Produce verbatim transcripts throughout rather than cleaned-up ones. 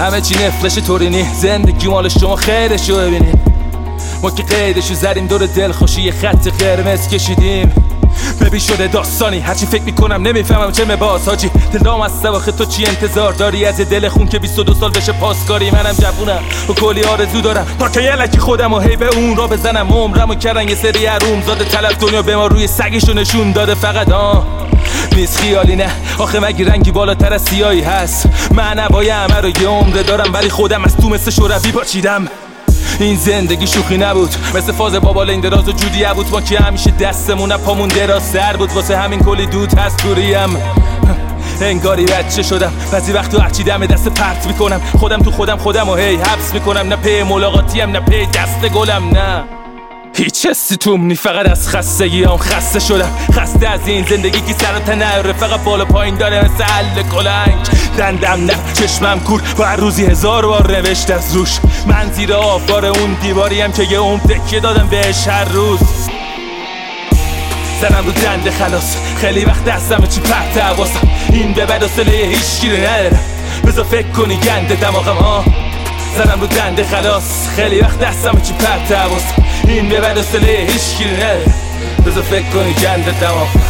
همه چی نفرش تورینی، زندگی مال شما خیرشو ببینی. ما که قیدشو زدیم دور دل خوشی یه خط قرمز کشیدیم. ببین شده داستانی هرچی فکر میکنم نمیفهمم چه مباز حاجی. دلام از سواخه تو چی انتظار داری از دل خون که بیست و دو سال بشه پاسکاری. منم جوونم و کلی آرزو دارم تا که یه لکی خودم و هی به اون را بزنم. عمرمو کردن یه سری حروم زاده طلب دنیا به ما روی سگشو نشون داده فقط آه نیست خیالی نه. آخه مگه رنگی بالاتر از سیاهی هست؟ من نبای همه رو یه عمره دارم ولی خودم از تو مثل شوروی پاچیدم. این زندگی شوخی نبود مثل فاز بابا لنگ دراز و جودی بود. ما که همیشه دستمون پامون دراز سر بود واسه همین کلی دود هست دوریم. انگاری بچه شدم بعضی وقت تو هرچی دم دست پرت میکنم. خودم تو خودم خودم و هی حبس میکنم. نه پی ملاقاتیم نه پی دست گلم نه هیچ حسی توم نی. فقط از خستگی هم خسته شدم. خسته از این زندگی که سر و تنره فقط بالا پایین داره مثل حل کلنگ. دندم نه چشمم کور و هر روزی هزار بار نوشت از روش. من زیر آبار اون دیواریم که یه اون تکیه دادم بهش هر روز. زنم رو دنده خلاص خیلی وقت دستم چی پرت حواسم. این به بد و سله هیچ گیره ندارم بذار فکر کنی گنده دماغم ها. زنم رو دنده خلاص خیلی وقت دستم چی پرت حواسم. این به بد و سله هیچ گیره ندارم بذار فکر کنی گنده دماغم.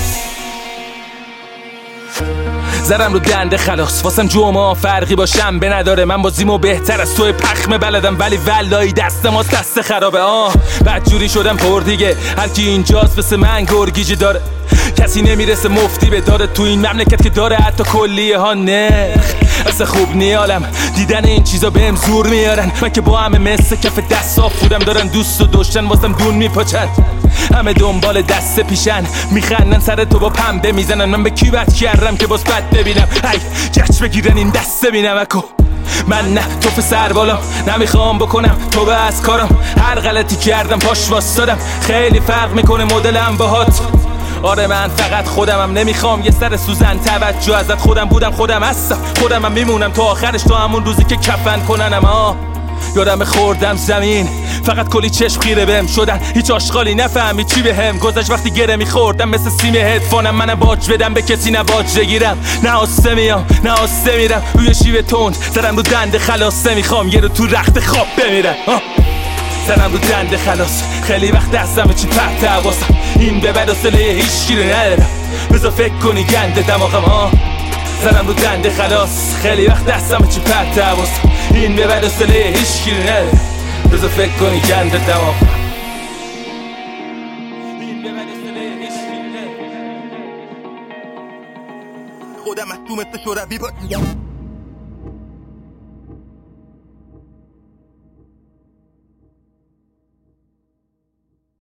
زرم رو دنده خلاص واسم جمعه فرقی با شنبه نداره. من بازیمو بهتر از توی پخمه بلدم ولی ولایی دست ما دست خرابه. آه بدجوری شدم پر دیگه هر کی اینجاست مثل من گرگیجی داره. کسی نمیرسه مفتی به داره تو این مملکت که داره حتی کلیه ها نرخ. اصلا خوب نیالم دیدن این چیزا بهم زور میارن. من که با همه مثل کف دست صاف بودم دارن دوست و دشتن واسم دون میپاچن. همه دنبال دست پیشن میخندن سر تو با پنبه میزنن. من به کی بد کردم که باز بد ببینم. هی گچ بگیرن این دست ببینم اکو. من نه توف سر بالام نمیخوام بکنم توبه از کارم. هر غلطی کردم پاش واسدادم. خیلی فرق میکنه مدلم باهات. آره من فقط خودمم نمیخوام یه سر سوزن توجه ازت. خودم بودم خودم هستم خودمم میمونم تا آخرش تا همون روزی که کفن کننم. آه یادم خوردم زمین فقط کلی چشم خیره بهم شدن. هیچ آشغالی نفهمی چی بهم گذشت وقتی گره میخوردم مثل سیم هدفونم. منم باج بدم به کسی نه باج بگیرم. نه آسته میام نه آسته میرم روی شیوه تند. زدم رو دنده خلاص نمیخوام یه رو تو رخت خواب بمیرم. زدم رو دنده خلاص خیلی وقت دستم چی پرت حواسم. این به بد و سله هیچ گیره ندارم بذار فکر کنی گنده دماغم. ها زدم رو دنده خلاص خیلی وقت دستم چی پرت حواسم. این به بد و سله هیچ گیره ندارم بذار فکر کنی گنده دماغم. خودم از تو مثل شوروی پاچیدم.